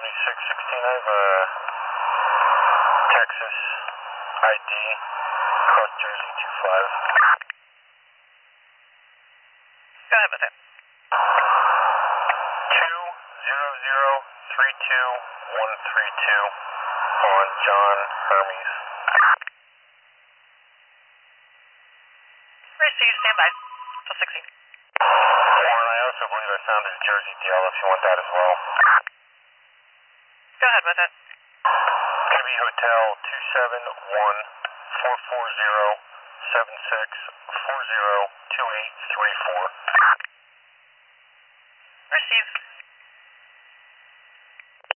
7616, I have a Texas ID, cross Jersey 25. Go ahead with it. 200-32132 on John Hermes. Receive, stand by. Till 60. Warren, I also believe I found his Jersey DL if you want that as well. Go ahead with it. KB Hotel 271-440-7640-2834. Receive.